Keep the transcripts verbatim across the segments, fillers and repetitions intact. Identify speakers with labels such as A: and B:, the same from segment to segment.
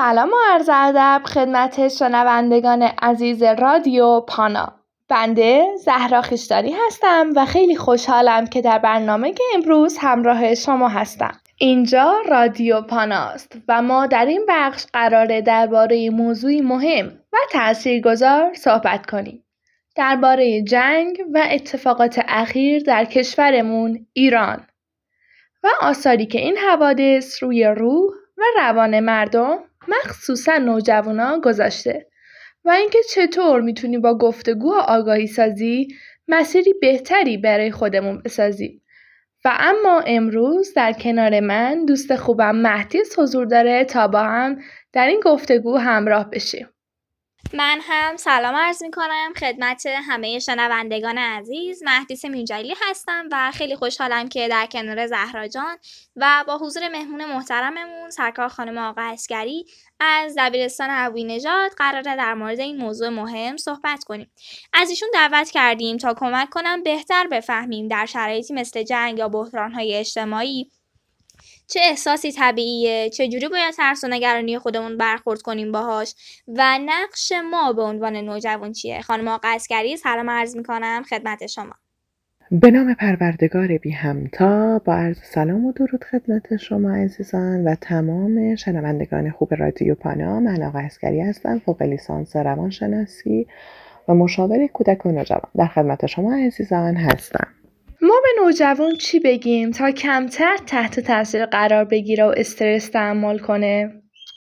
A: سلام و عرض ادب خدمت شنوندگان عزیز رادیو پانا. بنده زهرا خیشتانی هستم و خیلی خوشحالم که در برنامه امروز همراه شما هستم. اینجا رادیو پاناست و ما در این بخش قراره درباره موضوعی مهم و تاثیرگذار صحبت کنیم. درباره جنگ و اتفاقات اخیر در کشورمون ایران و آثاری که این حوادث روی روح و روان مردم مخصوصا نوجوانا گذاشته و اینکه چطور میتونی با گفتگو و آگاهی سازی مسیری بهتری برای خودمون بسازیم. و اما امروز در کنار من دوست خوبم مهدیس حضور داره تا با هم در این گفتگو همراه بشیم.
B: من هم سلام عرض می کنم خدمت همه شنوندگان عزیز. مهدیس میرجلیلی هستم و خیلی خوشحالم که در کنار زهرا جان و با حضور مهمون محترممون سرکار خانم آقا عسگری از دبیرستان ابوی نژاد قراره در مورد این موضوع مهم صحبت کنیم. از ایشون دعوت کردیم تا کمک کنم بهتر بفهمیم در شرایطی مثل جنگ یا بحران‌های اجتماعی چه احساسی طبیعیه، چجوری باید ترس و نگرانی خودمون برخورد کنیم باهاش و نقش ما به عنوان نوجوان چیه. خانم آقا عسگری سلام عرض میکنم خدمت شما.
C: به نام پروردگار بی همتا، با عرض سلام و درود خدمت شما عزیزان و تمام شنوندگان خوب رادیو پانا. من آقا عسگری هستم، فوق لیسانس روانشناسی و مشاور کودک و نوجوان. در خدمت شما عزیزان هستم.
A: ما به نوجوان چی بگیم تا کمتر تحت تاثیر قرار بگیره و استرس تحمل کنه؟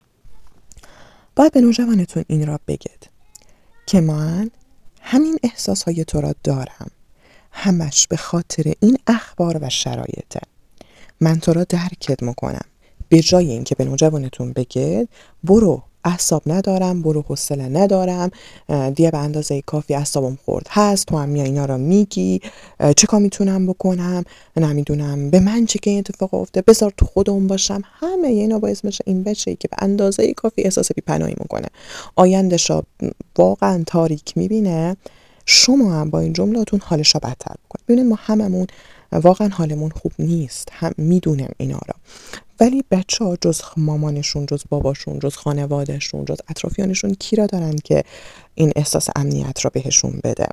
C: باید به نوجوانتون این را بگید که من همین احساسهای تو را دارم، همش به خاطر این اخبار و شرایطه. من تو را درکت میکنم. به جای اینکه به نوجوانتون بگید برو اعصاب ندارم، برو حوصله ندارم، دیگه به اندازه کافی اعصابم خورد هست، تو هم میای اینا را میگی، چه کار میتونم بکنم، نمیدونم به من چه که این اتفاق افته، بذار تو خودم باشم. همه اینا باعث میشه این بچه‌ای که به اندازه کافی احساس بی‌پناهی میکنه، آینده‌ش واقعا تاریک میبینه، شما هم با این جملاتون حالش را بدتر بکنید. ببینید ما هممون واقعا حالمون خوب نیست، هم میدونم اینا را، ولی بچه ها جز مامانشون، جز باباشون، جز خانوادهشون، جز اطرافیانشون کی را دارن که این احساس امنیت را بهشون بده؟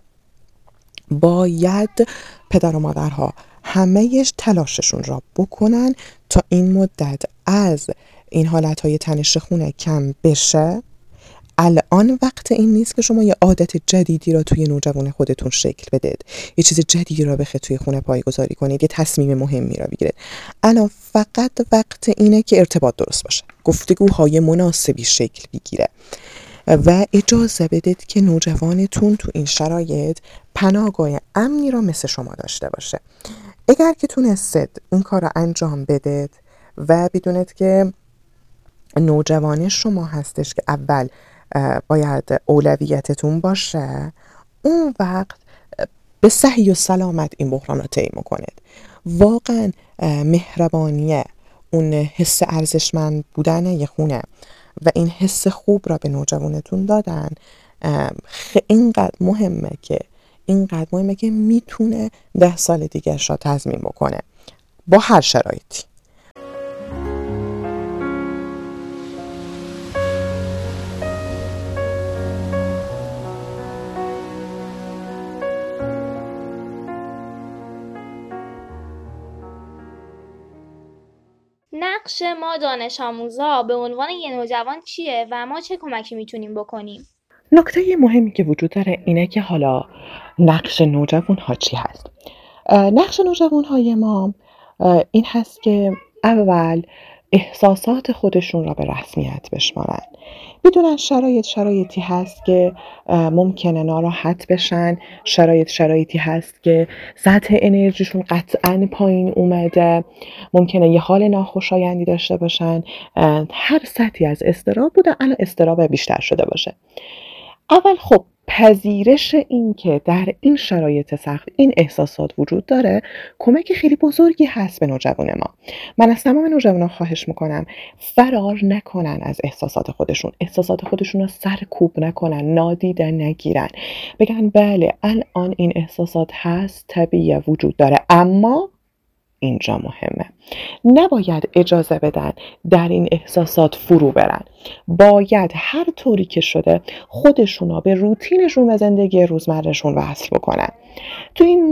C: باید پدر و مادرها همه‌اش تلاششون را بکنن تا این مدت از این حالتهای تنش خونه کم بشه. الان وقت این نیست که شما یه عادت جدیدی را توی نوجوان خودتون شکل بدید، یه چیز جدیدی را بخواید توی خونه پایه‌گذاری کنید، یه تصمیم مهمی را بگیرید. الان فقط وقت اینه که ارتباط درست باشه، گفتگوهای مناسبی شکل بگیره و اجازه بدید که نوجوانتون تو این شرایط پناهگاه امنی را مثل شما داشته باشه. اگر که تونستید این کار را انجام بدید و بدونید که نوجوان شما هستش که اول باید اولویتتون باشه، اون وقت به صحیح و سلامت این بحران رو طی میکنید. واقعا مهربانیه، اون حس ارزشمند بودن یه خونه و این حس خوب را به نوجوانتون دادن اینقدر مهمه که اینقدر مهمه که میتونه ده سال دیگه را تضمین بکنه با هر شرایطی.
B: نقش ما دانش آموزا به عنوان یه نوجوان چیه و ما چه کمکی میتونیم بکنیم؟
C: نکته مهمی که وجود داره اینه که حالا نقش نوجوان ها چی هست؟ نقش نوجوان های ما این هست که اول احساسات خودشون را به رسمیت بشمارن. بدونن شرایط شرایطی هست که ممکنه ناراحت بشن، شرایط شرایطی هست که سطح انرژیشون قطعاً پایین اومده، ممکنه یه حال ناخوشایندی داشته باشن، هر سطحی از اضطراب بوده الان اضطراب بیشتر شده باشه. اول خب پذیرش این که در این شرایط سخت این احساسات وجود داره کمک خیلی بزرگی هست به نوجوان ما. من از تمام نوجوانان خواهش میکنم فرار نکنن از احساسات خودشون، احساسات خودشون رو سرکوب نکنن، نادیده نگیرن، بگن بله الان این احساسات هست، طبیعیه، وجود داره، اما اینجا مهمه. نباید اجازه بدن در این احساسات فرو برن. باید هر طوری که شده خودشونا به روتینشون و زندگی روزمرهشون وصل بکنن. تو این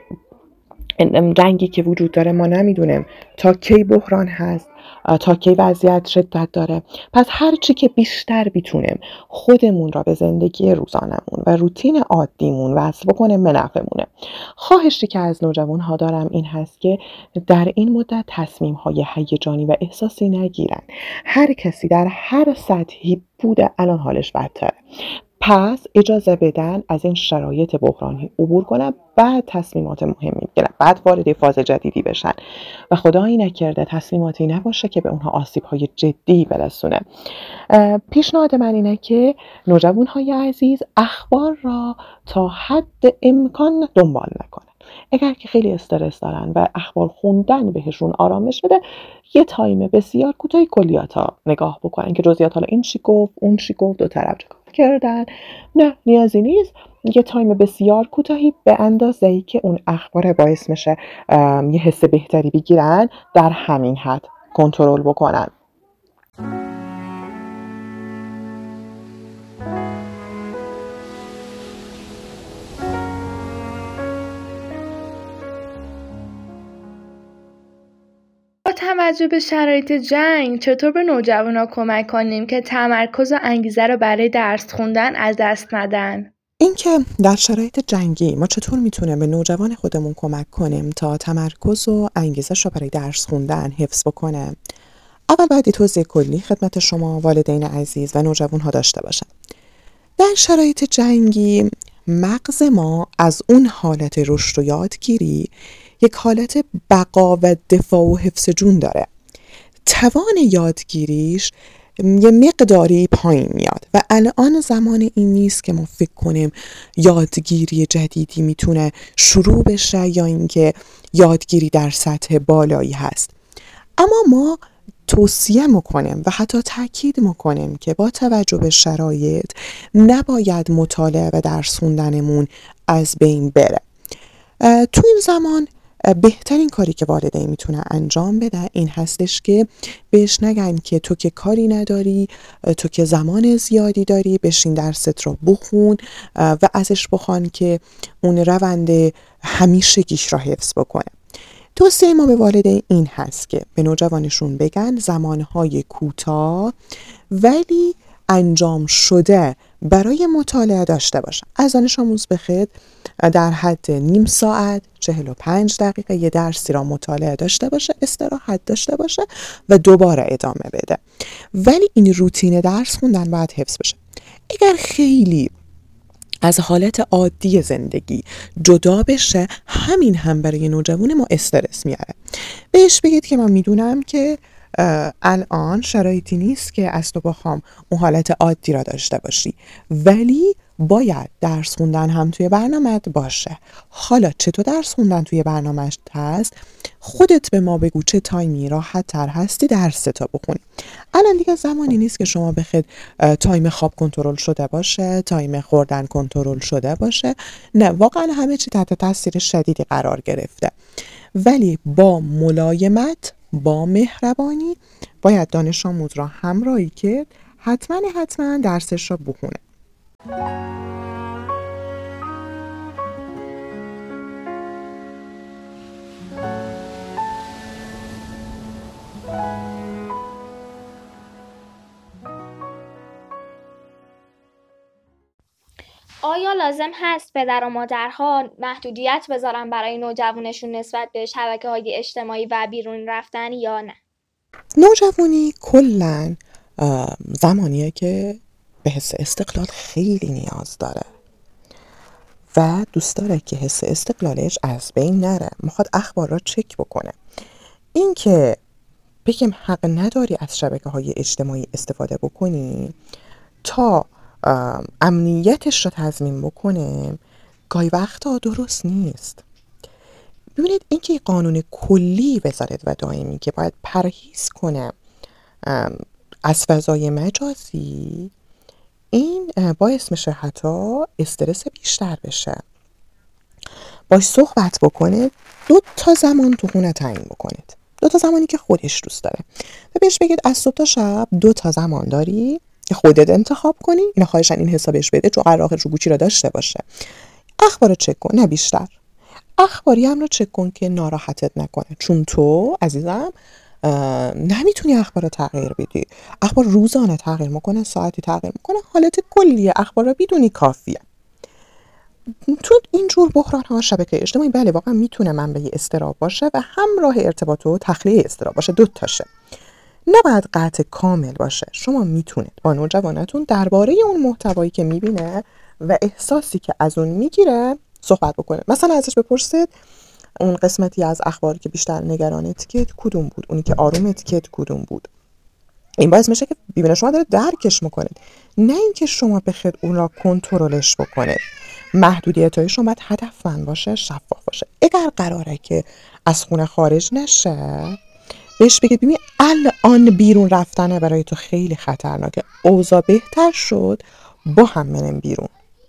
C: رنگی که وجود داره ما نمیدونیم تا کی بحران هست، تا کی وضعیت شدت داره. پس هر چی که بیشتر بیتونیم خودمون را به زندگی روزانمون و روتین عادیمون وصل بکنیم به نفعمونه. خواهشی که از نوجوان ها دارم این هست که در این مدت تصمیم های هیجانی و احساسی نگیرن. هر کسی در هر سطحی بوده الان حالش بدتره، پس اجازه بدن از این شرایط بحرانی عبور کنن، بعد تصمیمات مهمی بگیرن، بعد وارد فاز جدیدی بشن و خدایی نکرده تصمیماتی نباشه که به اونها آسیب‌های جدی برسونه. پیشنهاد من اینه که نوجوان‌های عزیز اخبار را تا حد امکان دنبال نکنن. اگر که خیلی استرس دارن و اخبار خوندن بهشون آرامش بده، یه تایم بسیار کوتاهی کلیات‌ها نگاه بکنن که جزئیات حالا این چی گفت اون چی گفت دو طرف چیکار کردن. نه نیازی نیست. یه تایم بسیار کوتاهی به اندازه‌ای که اون اخبار باعث میشه یه حس بهتری بگیرن در همین حد کنترل بکنن.
A: با توجه به شرایط جنگ چطور به نوجوانا کمک کنیم که تمرکز و انگیزه رو برای درس خوندن از دست ندن؟
C: اینکه در شرایط جنگی ما چطور میتونیم به نوجوان خودمون کمک کنیم تا تمرکز و انگیزش رو برای درس خوندن حفظ بکنه، اول باید توضیح کلی خدمت شما والدین عزیز و نوجوان ها داشته باشم. در شرایط جنگی مغز ما از اون حالت رشد و یادگیری یک حالت بقا و دفاع و حفظ جون داره. توان یادگیریش یه مقداری پایین میاد و الان زمان این نیست که ما فکر کنیم یادگیری جدیدی میتونه شروع بشه یا اینکه یادگیری در سطح بالایی هست. اما ما توصیه میکنیم و حتی تاکید میکنیم که با توجه به شرایط نباید مطالعه و درس خوندنمون از بین بره. تو این زمان بهترین کاری که والدین میتونه انجام بده این هستش که بهش نگن که تو که کاری نداری، تو که زمان زیادی داری، بشین درست رو بخون و ازش بخوان که اون روند همیشگیش را حفظ بکنه. توصیه ما به والدین این هست که به نوجوانشون بگن زمانهای کوتاه ولی انجام شده برای مطالعه داشته باشن. از دانش آموز بخواد در حد نیم ساعت چهل و پنج دقیقه یه درسی را مطالعه داشته باشه، استراحت داشته باشه و دوباره ادامه بده. ولی این روتین درس خوندن باید حفظ بشه. اگر خیلی از حالت عادی زندگی جدا بشه، همین هم برای نوجوان ما استرس میاره. بهش بگید که من میدونم که الان شرایطی نیست که از تو بخوام اون حالت عادی را داشته باشی، ولی باید درس خوندن هم توی برنامه‌ت باشه. حالا چطور درس خوندن توی برنامه‌ت هست؟ خودت به ما بگو چه تایمی راحت تر هستی درس تا بخونی. الان دیگه زمانی نیست که شما بخید تایم خواب کنترل شده باشه، تایم خوردن کنترل شده باشه. نه، واقعا همه چی تحت تاثیر شدیدی قرار گرفته. ولی با ملایمت، با مهربانی باید دانش آموز را همراهی کرد، حتما حتما درسش را بخونه.
B: آیا لازم هست پدر و مادرها محدودیت بذارن برای نوجوانشون نسبت به شبکه‌های اجتماعی و بیرون رفتن یا نه؟
C: نوجوانی کلاً زمانیه که به حس استقلال خیلی نیاز داره و دوست داره که حس استقلالش از بین نره. میخواد اخبار را چک بکنه. این که بگیم حق نداری از شبکه‌های اجتماعی استفاده بکنی تا امنیتش رو تضمین بکنه، گاهی وقتا درست نیست. ببینید اینکه قانون کلی بذارید و دائمی که باید پرهیز کنه از فضای مجازی، این باعث میشه حتی استرس بیشتر بشه. باش صحبت بکنه، دو تا زمان تو خونه تعیین بکنید، دو تا زمانی که خودش دوست داره و بهش بگید از صبح تا شب دو تا زمان داری که خودت انتخاب کنی. اینا خواهشن این حسابش بده چون قرار رو گوچی را داشته باشه. اخبار رو چک کن، نه بیشتر. اخباری هم رو چک کن که ناراحتت نکنه، چون تو عزیزم نمیتونی اخبار رو تغییر بدی. اخبار روزانه تغییر میکنه، ساعتی تغییر میکنه، حالت کلی اخبار رو بدونی کافیه. تو اینجور بحران ها شبکه اجتماعی بله واقعا میتونه منبع اضطراب باشه و همراه ارتباط و تخلیه اضطراب باشه، دو تاشه. نباید قطع کامل باشه. شما میتونید با نوجوانتون درباره اون محتوایی که میبینه و احساسی که از اون میگیره صحبت بکنید. مثلا ازش بپرسید اون قسمتی از اخباری که بیشتر نگرانت که کدوم بود، اونی که آرومت که کدوم بود. این باعث میشه که ببینه شما داره درکش میکنید، نه اینکه شما بخواید اون را کنترلش بکنید. محدودیت‌های شما باید هدفمند باشه، شفاف باشه. اگر قراره که از خونه خارج نشه بهش بگید ببین الان بیرون رفتنه برای تو خیلی خطرناکه، اوضاع بهتر شد با هم منم بیرون.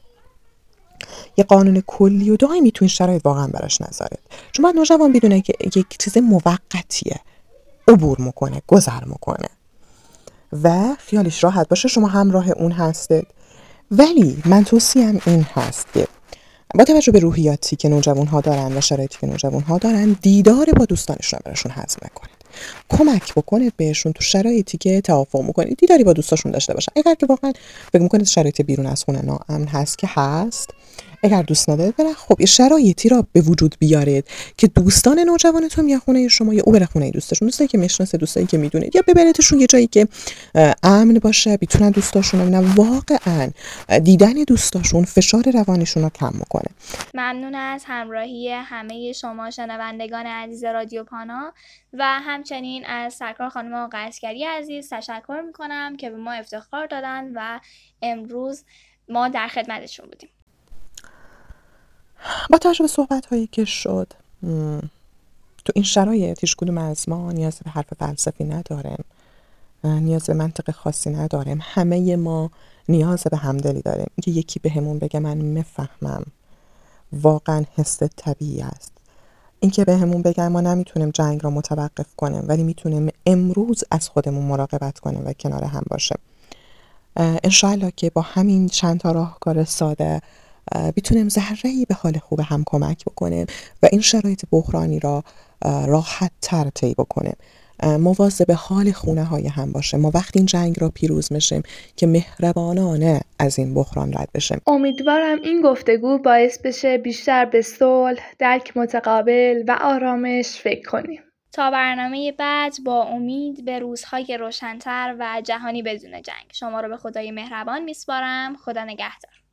C: یه قانون کلی و دائمی تو این شرایط واقعا براش نذارید، چون باید نوجوان بدونه که یک چیز موقتیه، عبور میکنه، گذر میکنه و خیالش راحت باشه شما همراه اون هستید. ولی من توصیه‌ام این هست که با توجه به روحیاتی که نوجوان ها دارن و شرایطی که نوجوان ها دارن، دیدار با دوستانشون براشون هضم نکنید. کمک بکنید بهشون تو شرایطی که توافق میکنید دیداری با دوستاشون داشته باشن. اگر که واقعا فکر میکنید شرایط بیرون از خونه ناامن هست که هست، اگر دوست ندارید برن، خب یه شرایطی را به وجود بیارید که دوستان نوجوانتون یا خونه شما یا او بره خونه دوستشون، دوستایی که میشناسه، دوستایی که میدونید، یا ببریدشون یه جایی که امن باشه، بتونن دوستاشون رو ببینن. واقعا دیدن دوستاشون فشار روانشون رو کم میکنه.
B: ممنون از همراهی همه شما شنوندگان عزیز رادیو پانا و همچنین از سرکار خانم آقا عسکری عزیز تشکر میکنم که به ما افتخار دادن و امروز ما در خدمتشون بودیم.
C: با توجه به صحبت هایی که شد تو این شرایط هیچ کدوم از ما نیاز به حرف فلسفی نداریم، نیاز به منطق خاصی نداریم. همه ما نیاز به همدلی داریم که یکی به همون بگه من میفهمم، واقعا حس طبیعی است. این که به همون بگن ما نمیتونیم جنگ را متوقف کنیم ولی میتونیم امروز از خودمون مراقبت کنیم و کنار هم باشیم. انشاءالله که با همین چند تا راهکار ساده بتونیم ذره‌ای به حال خوب هم کمک بکنیم و این شرایط بحرانی را راحت تر طی بکنیم. مواظب حال خونه های هم باشه. ما وقتی این جنگ را پیروز میشیم که مهربانانه از این بحران رد بشیم.
A: امیدوارم این گفتگو باعث بشه بیشتر به صلح، درک متقابل و آرامش فکر کنیم.
B: تا برنامه بعد با امید به روزهای روشن‌تر و جهانی بدون جنگ. شما رو به خدای مهربان میسپارم. خدا نگهدار.